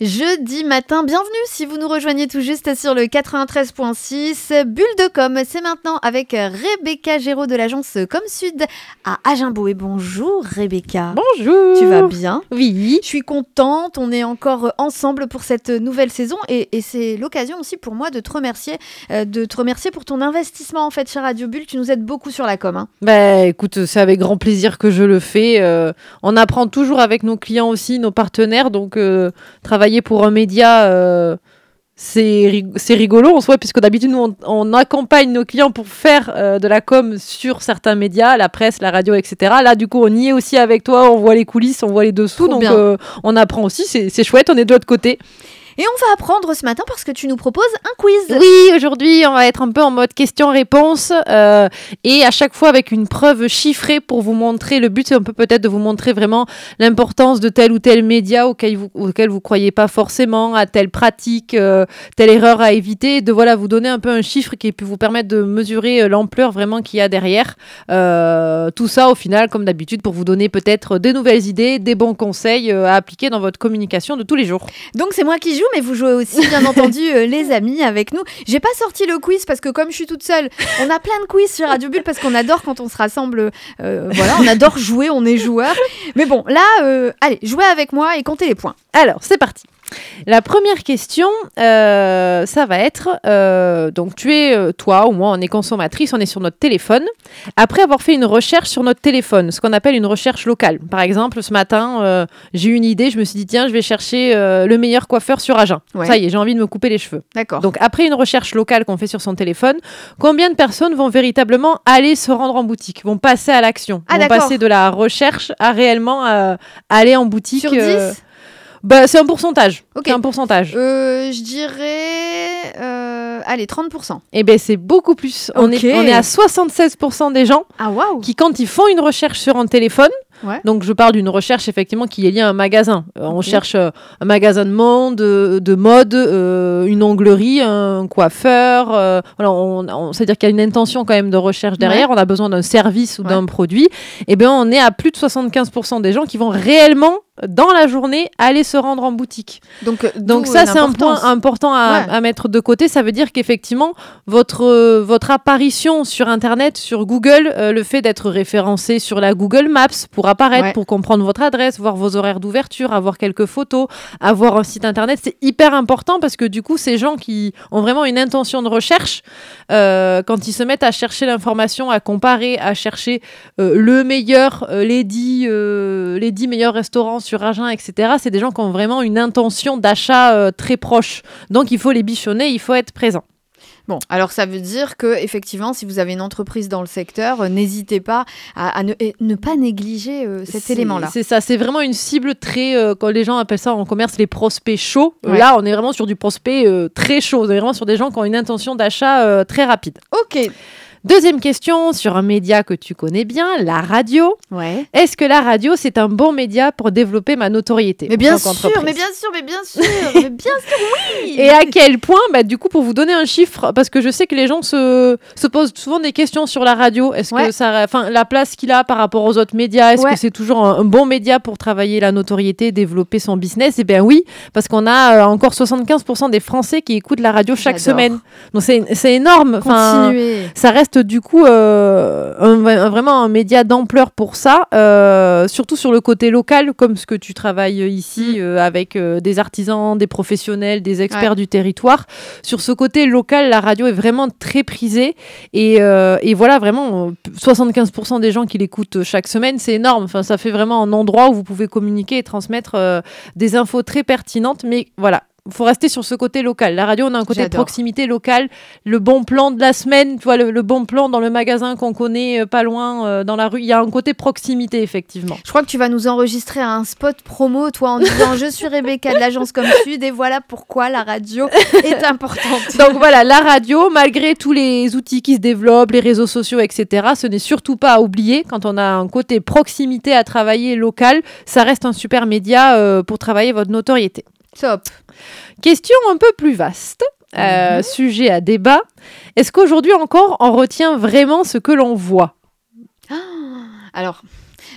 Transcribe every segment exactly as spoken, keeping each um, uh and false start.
Jeudi matin, bienvenue si vous nous rejoignez tout juste sur le quatre-vingt-treize virgule six. Bulle de com, c'est maintenant avec Rebecca Géraud de l'agence Com Sud à Agimbo. Et bonjour Rebecca. Bonjour. Tu vas bien ? Oui. Je suis contente, on est encore ensemble pour cette nouvelle saison et, et c'est l'occasion aussi pour moi de te remercier, euh, de te remercier pour ton investissement en fait chez Radio Bulle. Tu nous aides beaucoup sur la com. Hein. Bah écoute, c'est avec grand plaisir que je le fais. Euh, on apprend toujours avec nos clients aussi, nos partenaires, donc euh, travailler pour un média, euh, c'est, rig- c'est rigolo en soi, puisque d'habitude, nous, on, on accompagne nos clients pour faire euh, de la com sur certains médias, la presse, la radio, et cetera. Là, du coup, on y est aussi avec toi, on voit les coulisses, on voit les dessous, Trop donc euh, on apprend aussi, c'est, c'est chouette, on est de l'autre côté. Et on va apprendre ce matin parce que tu nous proposes un quiz. Oui, aujourd'hui, on va être un peu en mode question-réponse euh, et à chaque fois avec une preuve chiffrée pour vous montrer. Le but, c'est un peu peut-être de vous montrer vraiment l'importance de tel ou tel média auquel vous auquel vous croyez pas forcément, à telle pratique, euh, telle erreur à éviter. De voilà, vous donner un peu un chiffre qui peut vous permettre de mesurer l'ampleur vraiment qu'il y a derrière. Euh, tout ça, au final, comme d'habitude, pour vous donner peut-être des nouvelles idées, des bons conseils euh, à appliquer dans votre communication de tous les jours. Donc, c'est moi qui joue. Mais vous jouez aussi, bien entendu, euh, les amis, avec nous. J'ai pas sorti le quiz parce que comme je suis toute seule, on a plein de quiz sur Radio Bulle parce qu'on adore quand on se rassemble. Euh, voilà, on adore jouer, on est joueurs. Mais bon, là, euh, allez, jouez avec moi et comptez les points. Alors, c'est parti. La première question, euh, ça va être, euh, donc tu es, euh, toi ou moi, on est consommatrice, on est sur notre téléphone. Après avoir fait une recherche sur notre téléphone, ce qu'on appelle une recherche locale. Par exemple, ce matin, euh, j'ai eu une idée, je me suis dit, tiens, je vais chercher euh, le meilleur coiffeur sur Agen. Ouais. Ça y est, j'ai envie de me couper les cheveux. D'accord. Donc après une recherche locale qu'on fait sur son téléphone, combien de personnes vont véritablement aller se rendre en boutique, vont passer à l'action, Ah, vont d'accord. passer de la recherche à réellement euh, aller en boutique Sur dix euh, Bah, c'est un pourcentage. Ok. C'est un pourcentage. euh, Je dirais... Euh, allez, trente pour cent. Eh bien, c'est beaucoup plus. On, Ok. est, on est à soixante-seize pour cent des gens Ah, waouh. qui, quand ils font une recherche sur un téléphone, Ouais. donc je parle d'une recherche effectivement qui est liée à un magasin. Euh, on Ok. cherche euh, un magasin de monde, euh, de mode, euh, une onglerie, un coiffeur. Euh, voilà, on, on, c'est-à-dire qu'il y a une intention quand même de recherche derrière. Ouais. On a besoin d'un service ou Ouais. d'un produit. Eh bien, on est à plus de soixante-quinze pour cent des gens qui vont réellement, dans la journée, aller se rendre en boutique. Donc, euh, Donc d'où, ça, euh, c'est un point l'importance. important à, Ouais. à mettre de côté. Ça veut dire qu'effectivement, votre, euh, votre apparition sur Internet, sur Google, euh, le fait d'être référencé sur la Google Maps pour apparaître, Ouais. pour comprendre votre adresse, voir vos horaires d'ouverture, avoir quelques photos, avoir un site Internet, c'est hyper important parce que du coup, ces gens qui ont vraiment une intention de recherche, euh, quand ils se mettent à chercher l'information, à comparer, à chercher euh, le meilleur, euh, les dix, euh, les dix meilleurs restaurants sur Agen, et cetera, c'est des gens qui ont vraiment une intention d'achat euh, très proche. Donc, il faut les bichonner, il faut être présent. Bon, alors ça veut dire que effectivement, si vous avez une entreprise dans le secteur, euh, n'hésitez pas à, à ne, et ne pas négliger euh, cet C'est- élément-là. C'est ça, c'est vraiment une cible très, euh, quand les gens appellent ça en commerce, les prospects chauds. Euh, Ouais. Là, on est vraiment sur du prospect euh, très chaud. On est vraiment sur des gens qui ont une intention d'achat euh, très rapide. Ok. Deuxième question, sur un média que tu connais bien, la radio. Ouais. Est-ce que la radio, c'est un bon média pour développer ma notoriété Mais en bien tant sûr, qu'entreprise mais bien sûr, mais bien sûr, mais bien sûr, oui. Et à quel point, bah, du coup, pour vous donner un chiffre, parce que je sais que les gens se, se posent souvent des questions sur la radio. Est-ce Ouais. que ça, enfin, la place qu'il a par rapport aux autres médias, est-ce Ouais. que c'est toujours un, un bon média pour travailler la notoriété, développer son business? Eh bien oui, parce qu'on a euh, encore soixante-quinze pour cent des Français qui écoutent la radio chaque J'adore. semaine. Donc c'est, c'est énorme. Enfin, Continuez. ça reste du coup euh, un- un- vraiment un média d'ampleur pour ça, euh, surtout sur le côté local, comme ce que tu travailles ici Mm. euh, avec euh, des artisans, des professionnels, des experts Ouais. du territoire. Sur ce côté local, la radio est vraiment très prisée et, euh, et voilà, vraiment euh, soixante-quinze pour cent des gens qui l'écoutent chaque semaine, c'est énorme. Enfin, ça fait vraiment un endroit où vous pouvez communiquer et transmettre euh, des infos très pertinentes, mais voilà. Il faut rester sur ce côté local. La radio, on a un côté de J'adore. proximité locale, le bon plan de la semaine, tu vois, le, le bon plan dans le magasin qu'on connaît euh, pas loin, euh, dans la rue. Il y a un côté proximité, effectivement. Je crois que tu vas nous enregistrer un spot promo, toi, en disant je suis Rebecca de l'agence Com Sud et voilà pourquoi la radio est importante. Donc voilà, la radio, malgré tous les outils qui se développent, les réseaux sociaux, et cetera, ce n'est surtout pas à oublier. Quand on a un côté proximité à travailler local, ça reste un super média euh, pour travailler votre notoriété. Top. Question un peu plus vaste, euh, Mhm. sujet à débat. Est-ce qu'aujourd'hui encore, on retient vraiment ce que l'on voit ? Alors,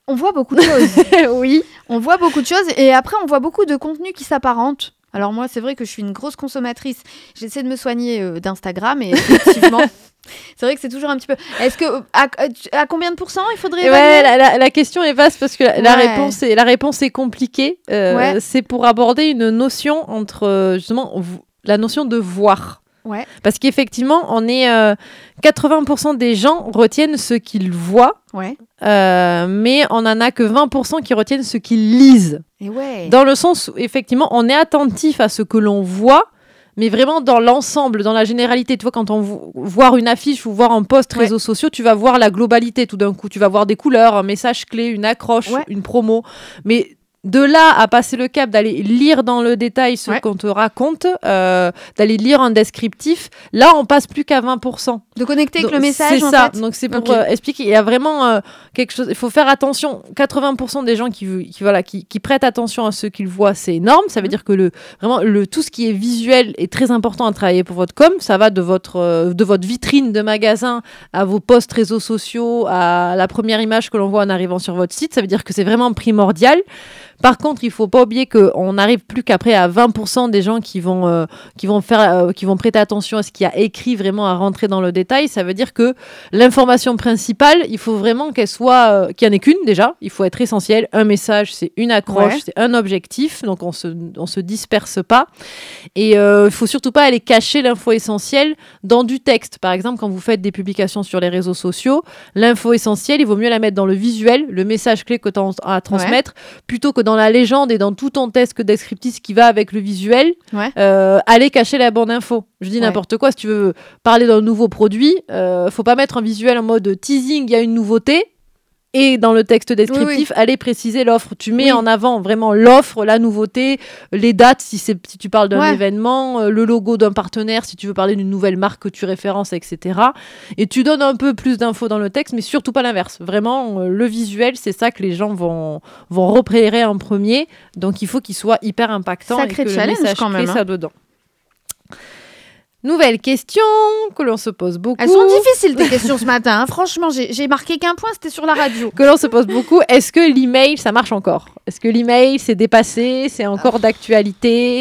On voit beaucoup de choses. Oui. On voit beaucoup de choses et après, on voit beaucoup de contenus qui s'apparentent. Alors moi, c'est vrai que je suis une grosse consommatrice. J'essaie de me soigner euh, d'Instagram et effectivement, c'est vrai que c'est toujours un petit peu... Est-ce que... À, à combien de pourcents il faudrait évaluer ? Ouais, la, la, la question est vaste parce que la, Ouais. la, réponse, est, la réponse est compliquée. Euh, Ouais. C'est pour aborder une notion entre, euh, justement, v- la notion de voir. Ouais. Parce qu'effectivement, on est... Euh, quatre-vingts pour cent des gens retiennent ce qu'ils voient, Ouais. euh, mais on n'en a que vingt pour cent qui retiennent ce qu'ils lisent. Et ouais. Dans le sens où, effectivement, on est attentif à ce que l'on voit, mais vraiment dans l'ensemble, dans la généralité. Tu vois, quand on vo- voir une affiche ou voir un post Ouais. réseaux sociaux, tu vas voir la globalité tout d'un coup. Tu vas voir des couleurs, un message clé, une accroche, Ouais. une promo. Mais de là à passer le cap, d'aller lire dans le détail ce Ouais. qu'on te raconte, euh, d'aller lire un descriptif, là, on passe plus qu'à vingt pour cent. De connecter avec Donc, le message, c'est en ça. fait. Donc c'est pour Ok. euh, expliquer. Il y a vraiment euh, quelque chose. Il faut faire attention. quatre-vingts pour cent des gens qui, qui voilà qui, qui prêtent attention à ce qu'ils voient, c'est énorme. Ça veut Mhm. dire que le vraiment le tout ce qui est visuel est très important à travailler pour votre com. Ça va de votre euh, de votre vitrine de magasin à vos posts réseaux sociaux, à la première image que l'on voit en arrivant sur votre site. Ça veut dire que c'est vraiment primordial. Par contre, il faut pas oublier qu'on n'arrive plus qu'après à vingt pour cent des gens qui vont, euh, qui, vont faire, euh, qui vont prêter attention à ce qu'il y a écrit, vraiment à rentrer dans le détail. Ça veut dire que l'information principale, il faut vraiment qu'elle soit, euh, qu'il n'y en ait qu'une déjà. Il faut être essentiel. Un message, c'est une accroche, Ouais. c'est un objectif. Donc on se, on se disperse pas. Et il euh, faut surtout pas aller cacher l'info essentielle dans du texte. Par exemple, quand vous faites des publications sur les réseaux sociaux, l'info essentielle, il vaut mieux la mettre dans le visuel, le message clé que tu as à transmettre, plutôt que dans la légende et dans tout ton texte descriptif qui va avec le visuel, Ouais. euh, aller cacher la bonne info. Je dis Ouais. n'importe quoi, si tu veux parler d'un nouveau produit, euh, faut pas mettre un visuel en mode teasing, il y a une nouveauté, et dans le texte descriptif, Oui, aller préciser l'offre. Tu mets Oui. en avant vraiment l'offre, la nouveauté, les dates si, c'est, si tu parles d'un Ouais. événement, euh, le logo d'un partenaire si tu veux parler d'une nouvelle marque que tu références, et cetera. Et tu donnes un peu plus d'infos dans le texte, mais surtout pas l'inverse. Vraiment, euh, le visuel, c'est ça que les gens vont, vont repérer en premier. Donc il faut qu'il soit hyper impactant. Sacré et que challenge le message quand clé, même, hein. ça dedans. Nouvelle question que l'on se pose beaucoup. Elles sont difficiles tes questions ce matin. hein. Franchement, j'ai, j'ai marqué qu'un point, c'était sur la radio. Que l'on se pose beaucoup. Est-ce que l'email, ça marche encore ? Est-ce que l'email, c'est dépassé ? C'est encore d'actualité ?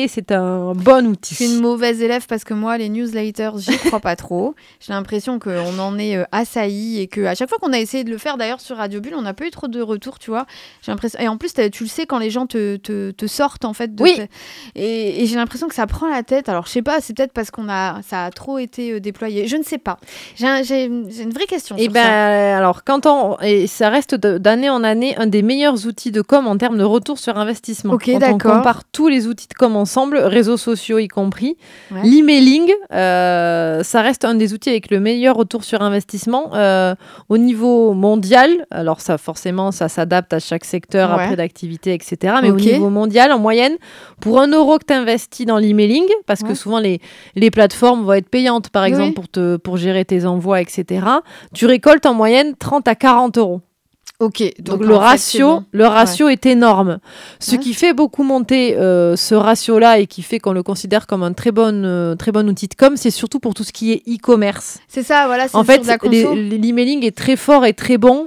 C'est un bon outil. Je suis une mauvaise élève parce que moi, les newsletters, j'y crois pas trop. J'ai l'impression qu'on en est euh, assailli et qu'à chaque fois qu'on a essayé de le faire, d'ailleurs sur Radio Bulle, on n'a pas eu trop de retours, tu vois. J'ai l'impression... Et en plus, t'as- tu le sais quand les gens te, te, te sortent, en fait. De Oui. te- Et, et j'ai l'impression que ça prend la tête. Alors, je sais pas, c'est peut-être parce qu'on a... ça a trop été euh, déployé. Je ne sais pas. J'ai, un- j'ai, j'ai une vraie question Et sur ben, ça. alors, quand on, et ça reste de- d'année en année un des meilleurs outils de com en termes de retour sur investissement. Ok, quand d'accord. on compare tous les outils de com ensemble, réseaux sociaux y compris, Ouais. l'emailing, euh, ça reste un des outils avec le meilleur retour sur investissement euh, au niveau mondial. Alors ça, forcément, ça s'adapte à chaque secteur Ouais. après d'activité, et cetera. Mais Ok. au niveau mondial, en moyenne, pour un euro que tu investis dans l'emailing, parce Ouais. que souvent les, les plateformes vont être payantes, par Oui, exemple, oui. pour, te, pour gérer tes envois, et cetera, tu récoltes en moyenne trente à quarante euros. Ok. Donc, Donc, le en fait, ratio, c'est bon. le ratio est énorme. Ce Ouais. qui fait beaucoup monter euh, ce ratio-là et qui fait qu'on le considère comme un très bon, euh, très bon outil de com, c'est surtout pour tout ce qui est e-commerce. C'est ça, voilà. C'est En sur fait, de la conso. les- les- l'emailing est très fort et très bon.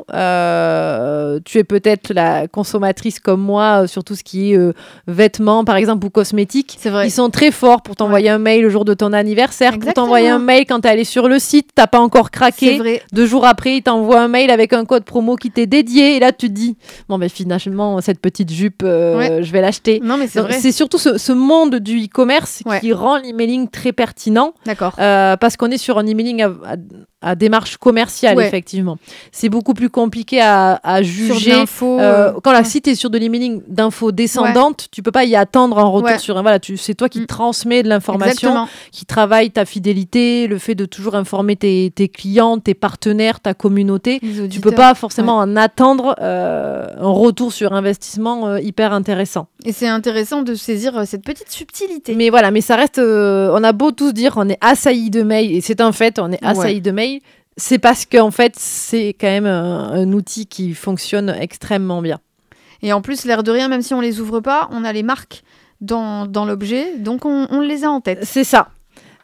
Euh, tu es peut-être la consommatrice comme moi euh, sur tout ce qui est euh, vêtements, par exemple, ou cosmétiques. C'est vrai. Ils sont très forts pour t'envoyer un mail le jour de ton anniversaire, Exactement. pour t'envoyer un mail quand tu es allé sur le site, t'as pas encore C'est craqué. vrai. Deux jours après, il t'envoie un mail avec un code promo qui t'est dédié. Et là, tu te dis, bon, ben finalement, cette petite jupe, euh, Ouais. je vais l'acheter. Non, mais c'est Donc, vrai. c'est surtout ce, ce monde du e-commerce Ouais. qui rend l'emailing très pertinent. D'accord. Euh, parce qu'on est sur un emailing à, à- à démarche commerciale, Ouais. effectivement. C'est beaucoup plus compliqué à, à Sur de juger. l'info. Euh, euh, quand la ouais. site est sur de l'emailing d'infos descendantes, tu peux pas y attendre un retour Ouais. sur un. Voilà, tu, c'est toi qui Mm. transmets de l'information, Exactement. qui travaille ta fidélité, le fait de toujours informer tes, tes clients, tes partenaires, ta communauté. Les Tu auditeurs. peux pas forcément en attendre euh, un retour sur investissement euh, hyper intéressant. Et c'est intéressant de saisir euh, cette petite subtilité. Mais voilà, mais ça reste. euh, on a beau tous dire on est assailli de mails, et c'est un fait, on est assailli Ouais. de mails. C'est parce qu'en fait, c'est quand même un, un outil qui fonctionne extrêmement bien. Et en plus, l'air de rien, même si on les ouvre pas, on a les marques dans, dans l'objet, donc on, on les a en tête. C'est ça.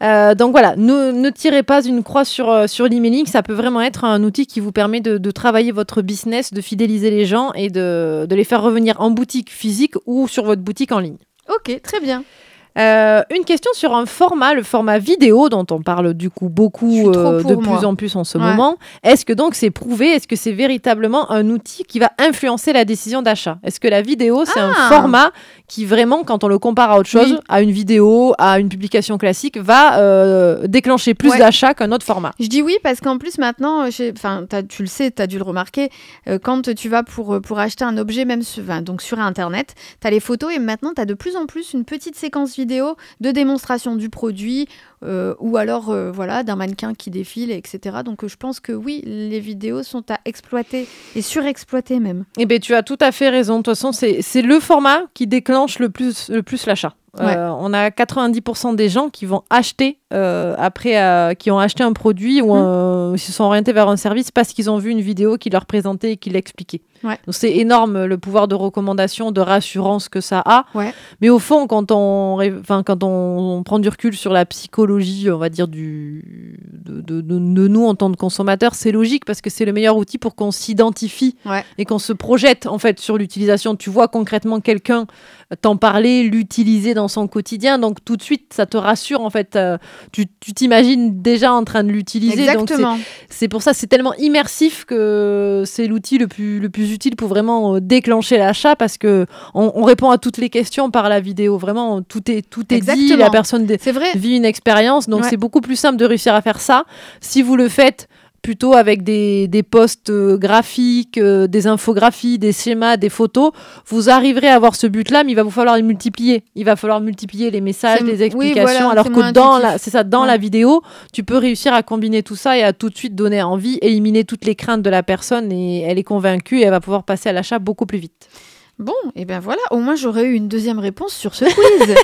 Euh, donc voilà, ne, ne tirez pas une croix sur, euh, sur l'emailing. Ça peut vraiment être un outil qui vous permet de, de travailler votre business, de fidéliser les gens et de, de les faire revenir en boutique physique ou sur votre boutique en ligne. Ok, très bien. Euh, une question sur un format, le format vidéo dont on parle du coup beaucoup euh, de moi. plus en plus en ce ouais. moment. Est-ce que donc c'est prouvé? Est-ce que c'est véritablement un outil qui va influencer la décision d'achat? Est-ce que la vidéo c'est ah. un format qui vraiment, quand on le compare à autre chose, oui. à une vidéo, à une publication classique, va euh, déclencher plus ouais. d'achats qu'un autre format? Je dis oui parce qu'en plus maintenant, enfin tu le sais, tu as dû le remarquer, euh, quand tu vas pour, pour acheter un objet, même sur, donc sur Internet, tu as les photos et maintenant tu as de plus en plus une petite séquence vidéo vidéo de démonstration du produit euh, ou alors euh, voilà, d'un mannequin qui défile, et cetera. Donc euh, je pense que oui, les vidéos sont à exploiter et surexploiter même. Eh bien, tu as tout à fait raison. De toute façon, c'est, c'est le format qui déclenche le plus, le plus l'achat. Ouais. Euh, on a quatre-vingt-dix pour cent des gens qui vont acheter euh, après, euh, qui ont acheté un produit ou mmh. euh, se sont orientés vers un service parce qu'ils ont vu une vidéo qui leur présentait et qui l'expliquait. Ouais. Donc c'est énorme le pouvoir de recommandation, de rassurance que ça a. Ouais. Mais au fond, quand on, enfin, quand on, on prend du recul sur la psychologie, on va dire du, de, de, de, de nous en tant que consommateurs, c'est logique parce que c'est le meilleur outil pour qu'on s'identifie ouais. et qu'on se projette en fait sur l'utilisation. Tu vois concrètement quelqu'un t'en parler, l'utiliser dans son quotidien, donc tout de suite ça te rassure en fait. Euh, tu, tu t'imagines déjà en train de l'utiliser. Exactement. Donc c'est, c'est pour ça c'est tellement immersif que c'est l'outil le plus le plus utile pour vraiment déclencher l'achat parce que on, on répond à toutes les questions par la vidéo. Vraiment tout est tout est Exactement. dit. La personne dé- c'est vrai. vit une expérience, donc ouais. c'est beaucoup plus simple de réussir à faire ça si vous le faites plutôt avec des, des posts euh, graphiques, euh, des infographies, des schémas, des photos, vous arriverez à avoir ce but-là, mais il va vous falloir les multiplier. Il va falloir multiplier les messages, c'est... les explications, oui, voilà, alors que dans la, c'est ça, dans ouais. la vidéo, tu peux réussir à combiner tout ça et à tout de suite donner envie, éliminer toutes les craintes de la personne et elle est convaincue et elle va pouvoir passer à l'achat beaucoup plus vite. Bon, et bien voilà, au moins j'aurais eu une deuxième réponse sur ce quiz.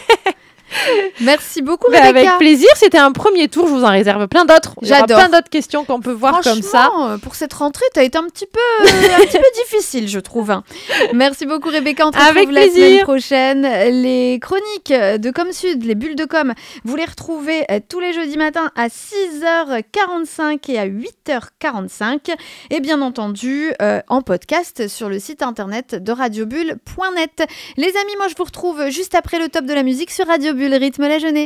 Merci beaucoup, Rebecca. Avec plaisir, c'était un premier tour, je vous en réserve plein d'autres. Il y aura plein d'autres questions qu'on peut voir comme ça. Pour cette rentrée, tu as été un petit peu, euh, un petit peu difficile, je trouve. Hein. Merci beaucoup, Rebecca. On te retrouve Avec la plaisir. semaine prochaine. Les chroniques de Com Sud, les bulles de com, vous les retrouvez tous les jeudis matins à six heures quarante-cinq et à huit heures quarante-cinq. Et bien entendu, euh, en podcast sur le site internet de radiobulle point net. Les amis, moi je vous retrouve juste après le top de la musique sur Radio Bulle, rythme la journée.